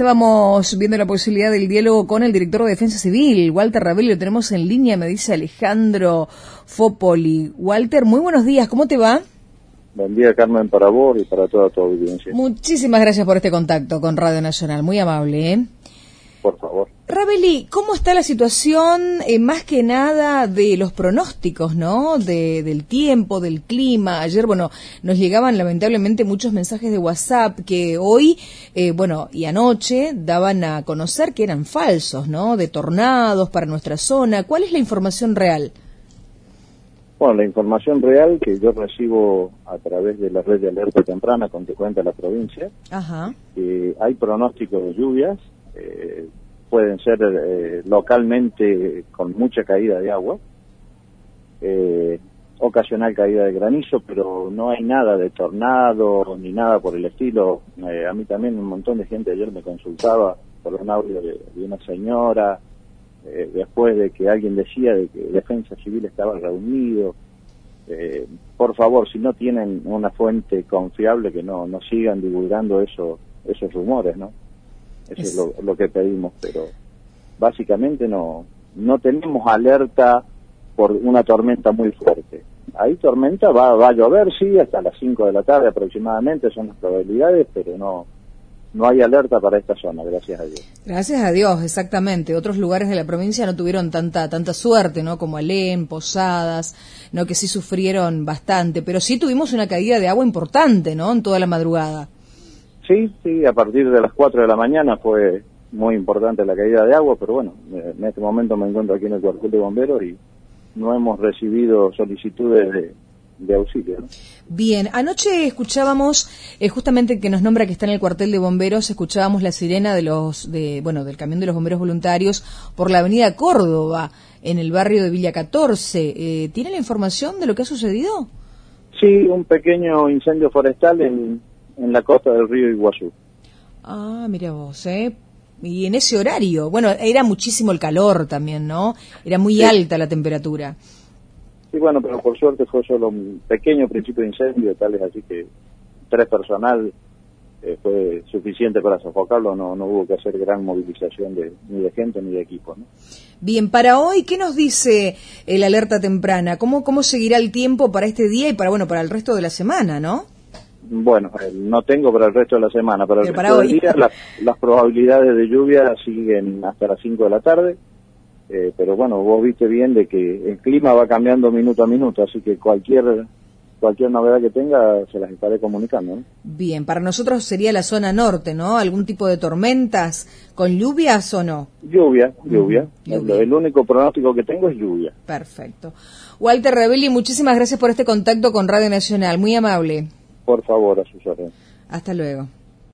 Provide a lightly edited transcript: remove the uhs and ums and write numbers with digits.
Estábamos viendo la posibilidad del diálogo con el director de Defensa Civil, Walter Ravelli, lo tenemos en línea, me dice Alejandro Fopoli. Walter, muy buenos días, ¿cómo te va? Buen día, Carmen, para vos y para toda tu audiencia. Muchísimas gracias por este contacto con Radio Nacional, muy amable, ¿eh? Por favor. Ravelli, ¿cómo está la situación, más que nada, de los pronósticos, ¿no? Del tiempo, del clima. Ayer, nos llegaban lamentablemente muchos mensajes de WhatsApp que hoy, y anoche daban a conocer que eran falsos, ¿no? De tornados para nuestra zona. ¿Cuál es la información real? Bueno, la información real que yo recibo a través de la red de alerta temprana con que cuenta la provincia, Ajá. Hay pronósticos de lluvias, pueden ser localmente con mucha caída de agua, ocasional caída de granizo, pero no hay nada de tornado ni nada por el estilo. A mí también un montón de gente ayer me consultaba por un audio de una señora, después de que alguien decía de que Defensa Civil estaba reunido. Por favor, si no tienen una fuente confiable, que no sigan divulgando esos rumores, ¿no? Eso es lo que pedimos, pero básicamente no tenemos alerta por una tormenta muy fuerte. Ahí tormenta va a llover, sí, hasta las 5 de la tarde aproximadamente son las probabilidades, pero no hay alerta para esta zona, gracias a Dios. Gracias a Dios, exactamente. Otros lugares de la provincia no tuvieron tanta suerte, ¿no? Como Alén, Posadas, ¿no? Que sí sufrieron bastante, pero sí tuvimos una caída de agua importante, ¿no? En toda la madrugada. Sí, a partir de las 4 de la mañana fue muy importante la caída de agua, pero bueno, en este momento me encuentro aquí en el cuartel de bomberos y no hemos recibido solicitudes de auxilio, ¿no? Bien, anoche escuchábamos, justamente que nos nombra que está en el cuartel de bomberos, escuchábamos la sirena del camión de los bomberos voluntarios por la avenida Córdoba, en el barrio de Villa 14. ¿Tiene la información de lo que ha sucedido? Sí, un pequeño incendio forestal en la costa del río Iguazú. Ah, mira vos, y en ese horario, era muchísimo el calor también, ¿no? Era muy alta la temperatura. Sí, pero por suerte fue solo un pequeño principio de incendio, tal es así que 3 personal fue suficiente para sofocarlo, no hubo que hacer gran movilización ni de gente ni de equipo, ¿no? Bien, para hoy, ¿qué nos dice el alerta temprana? ¿Cómo seguirá el tiempo para este día y para el resto de la semana, no? Bueno, no tengo para el resto de la semana, para el pero resto del día las probabilidades de lluvia siguen hasta las 5 de la tarde, pero vos viste bien de que el clima va cambiando minuto a minuto, así que cualquier novedad que tenga se las estaré comunicando, ¿no? Bien, para nosotros sería la zona norte, ¿no? ¿Algún tipo de tormentas con lluvias o no? Lluvia. El único pronóstico que tengo es lluvia. Perfecto. Walter Ravelli, muchísimas gracias por este contacto con Radio Nacional, muy amable. Por favor, a sus órdenes. Hasta luego.